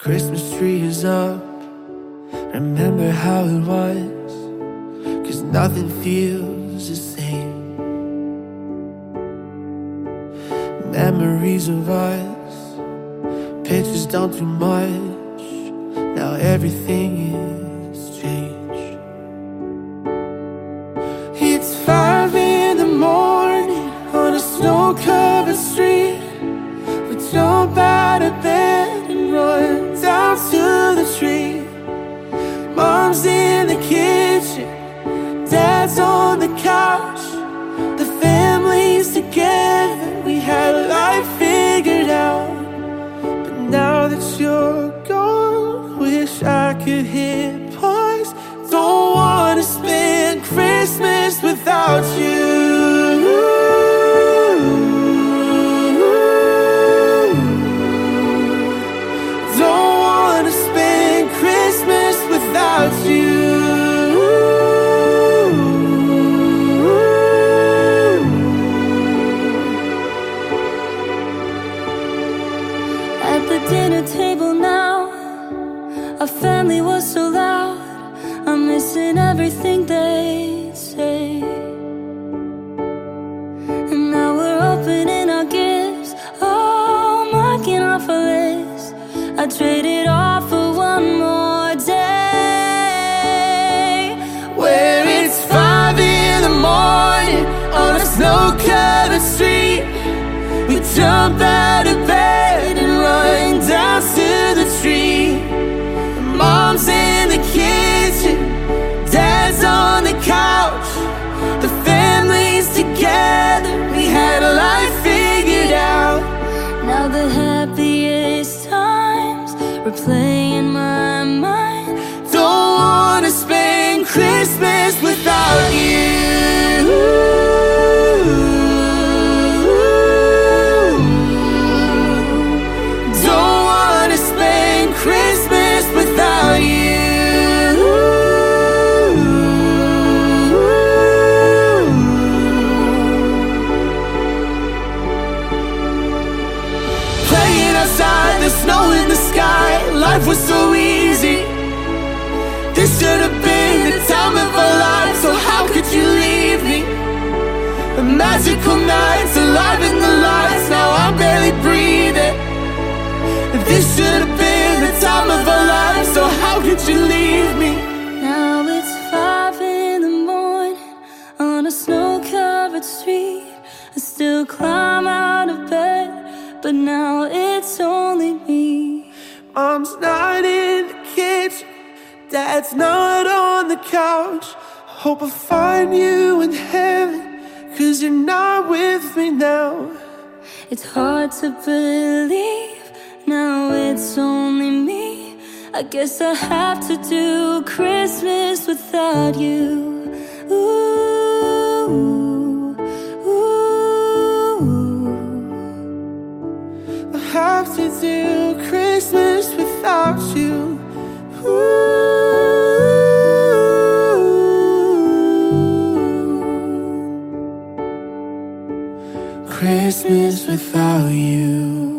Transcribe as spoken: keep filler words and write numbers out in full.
Christmas tree is up. Remember how it was, 'cause nothing feels the same. Memories of us, pictures don't do much. Now everything is changed. It's five in the morning on a snow-covered street. We jump out of bed and run down to the tree. Mom's in the kitchen, Dad's on the couch. The family's together, we had life figured out. But now that you're gone, wish I could hit pause. Don't wanna spend Christmas without you. Don't wanna spend Christmas without you. At the dinner table now, our family was so loud. I'm missing everything they say. And now we're opening our gifts, oh, marking off a list. I traded off for one more day, Where it's five in the morning on a snow-covered street. We jump out of bed and run down to the tree. Mom's in the kitchen, Dad's on the couch. The family's together, we had life figured out. now the happiest times replay in my mind. Don't wanna spend Christmas without you. Don't wanna spend Christmas without you. Playing outside, the snow in the sky, life was so easy. This should have been the time of our lives, so how could you leave me? The magical nights, alive in the lights, now I'm barely breathing. This should have been the time of our lives, so how could you leave me? Now it's five in the morning on a snow-covered street. I still climb out of bed, but now it's only me. Mom's not in the kitchen, Dad's not on the couch. Hope I find you in heaven, 'cause you're not with me now. It's hard to believe, now it's only me. I guess I have to do Christmas without you. Ooh, ooh. I have to do Christmas without you. Ooh. Christmas without you.